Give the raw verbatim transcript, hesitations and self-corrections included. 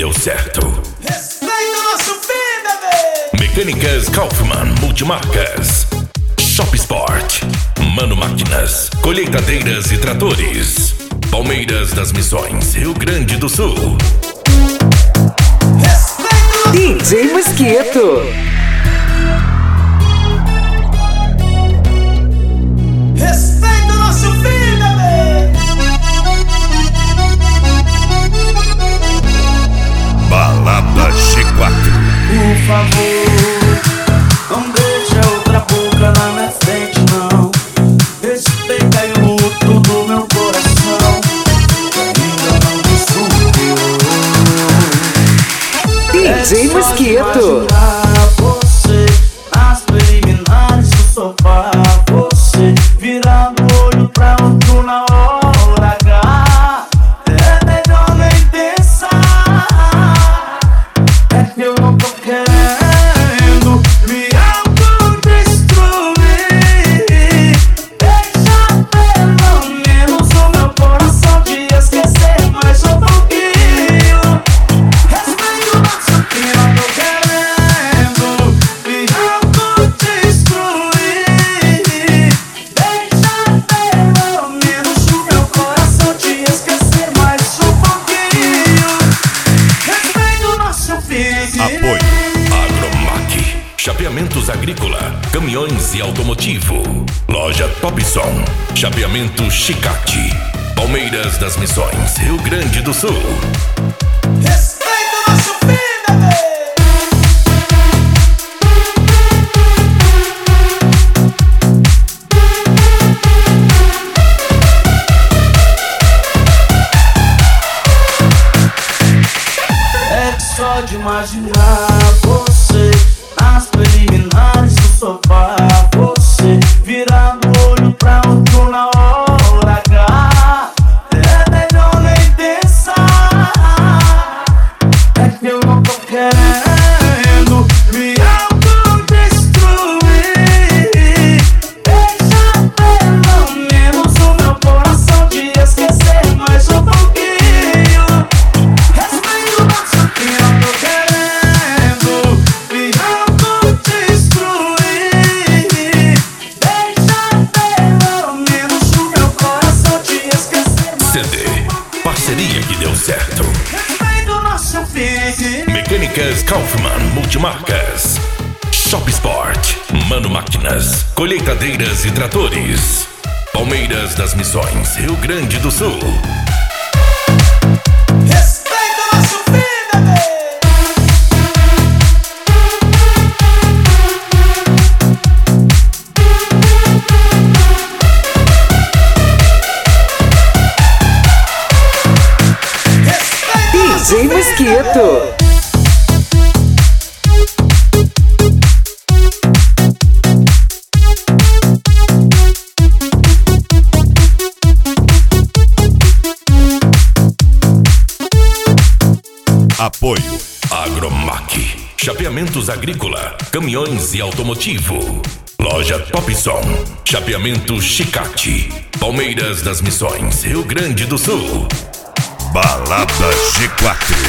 deu certo. Respeita o nosso fim, bebê! Mecânicas Kaufmann Multimarcas, Shop Sport, Mano Máquinas, colheitadeiras e tratores, Palmeiras das Missões, Rio Grande do Sul. Respeita o D J Mosquito. Respeita o nosso fim, bebê! Balada G quatro. Por favor, não deixa outra boca na minha frente, não. Respeita aí o luto do meu coração, ainda não me superou. D J Mosquito. Você, nas preliminares do sofá, você virando o olho pra outro na hora H. É melhor nem pensar, é que eu não tô querendo me autodestruir. Deixa pelo menos o meu coração te esquecer mais um pouquinho. Respeito o nosso clima, tô querendo me autodestruir. Deixa pelo menos o meu coração te esquecer mais um pouquinho. Respeito o nosso fim. Apoio Agromac, chapeamentos agrícola, caminhões e automotivo. Loja Topson, chapeamento Chicate, Palmeiras das Missões, Rio Grande do Sul. Respeita o nosso fim, bebê! É que só de imaginar você nas preliminares do sofá, você virando o olho pra outro na hora H. É melhor nem pensar, é que eu não tô querendo me autodestruir. Deixa pelo menos o meu coração te esquecer mais um pouquinho. Respeito o nosso clima, tô querendo me autodestruir. Deixa pelo menos o meu coração te esquecer mais C D, parceria que deu certo. Respeito o nosso fim. Mecânicas Kaufmann Multimarcas, Shop Sport, Mano Máquinas, colheitadeiras e tratores, Palmeiras das Missões, Rio Grande do Sul. Respeita o nosso fim, bebê! D J Mosquito. Apoio Agromac, chapeamentos agrícola, caminhões e automotivo. Loja Topson, chapeamento Chicate, Palmeiras das Missões, Rio Grande do Sul. Balada G quatro.